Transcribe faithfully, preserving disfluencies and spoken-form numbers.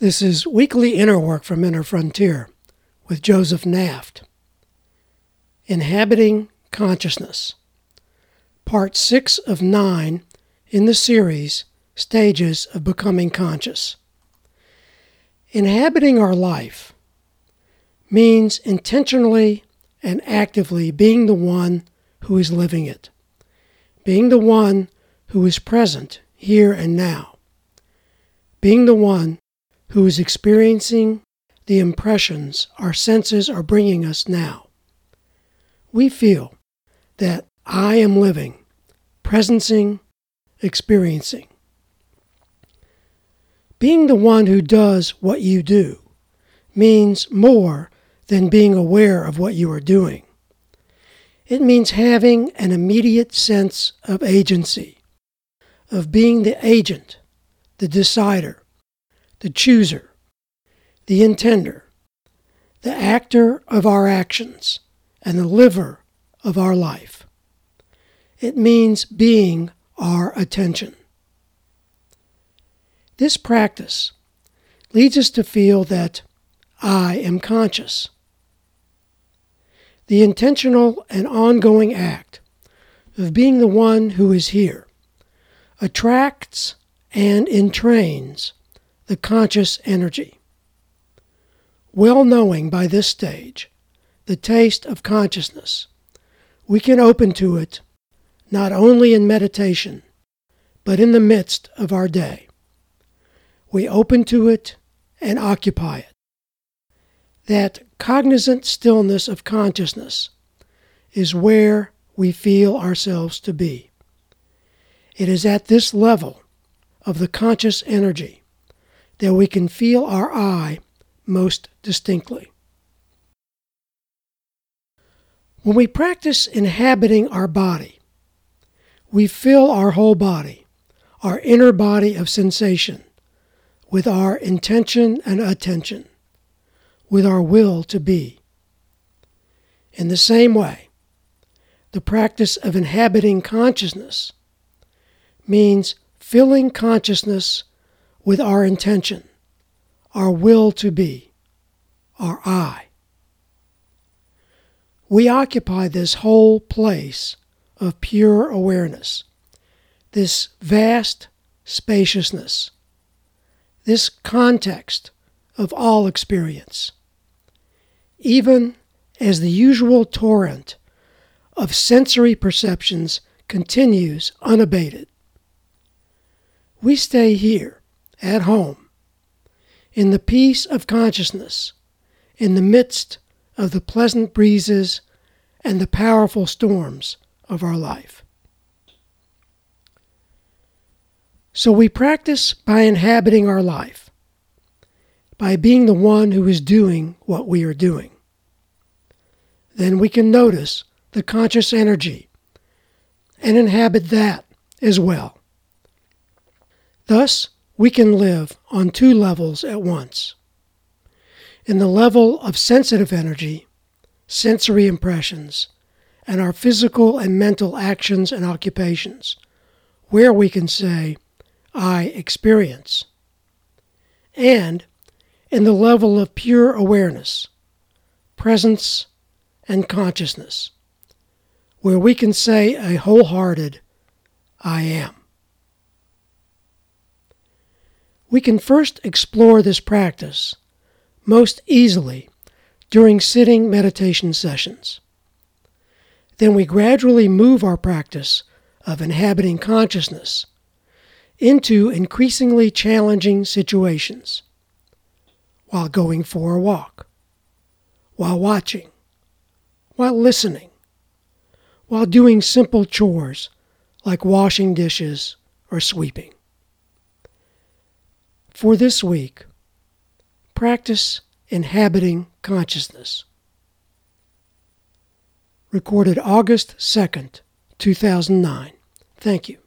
This is Weekly Inner Work from Inner Frontier with Joseph Naft. Inhabiting Consciousness, Part six of nine in the series Stages of Becoming Conscious. Inhabiting our life means intentionally and actively being the one who is living it, being the one who is present here and now, being the one who is experiencing the impressions our senses are bringing us now. We feel that I am living, presencing, experiencing. Being the one who does what you do means more than being aware of what you are doing. It means having an immediate sense of agency, of being the agent, the decider, the chooser, the intender, the actor of our actions, and the liver of our life. It means being our attention. This practice leads us to feel that I am conscious. The intentional and ongoing act of being the one who is here attracts and entrains the conscious energy. Well knowing by this stage the taste of consciousness, we can open to it not only in meditation, but in the midst of our day. We open to it and occupy it. That cognizant stillness of consciousness is where we feel ourselves to be. It is at this level of the conscious energy that we can feel our I most distinctly. When we practice inhabiting our body, we fill our whole body, our inner body of sensation, with our intention and attention, with our will to be. In the same way, the practice of inhabiting consciousness means filling consciousness with our intention, our will to be, our I. We occupy this whole place of pure awareness, this vast spaciousness, this context of all experience, even as the usual torrent of sensory perceptions continues unabated. We stay here, at home, in the peace of consciousness, in the midst of the pleasant breezes and the powerful storms of our life. So we practice by inhabiting our life, by being the one who is doing what we are doing. Then we can notice the conscious energy and inhabit that as well. Thus, we can live on two levels at once. In the level of sensitive energy, sensory impressions, and our physical and mental actions and occupations, where we can say, I experience. And in the level of pure awareness, presence, and consciousness, where we can say a wholehearted, I am. We can first explore this practice most easily during sitting meditation sessions. Then we gradually move our practice of inhabiting consciousness into increasingly challenging situations, while going for a walk, while watching, while listening, while doing simple chores like washing dishes or sweeping. For this week, practice inhabiting consciousness. Recorded August second, two thousand nine. Thank you.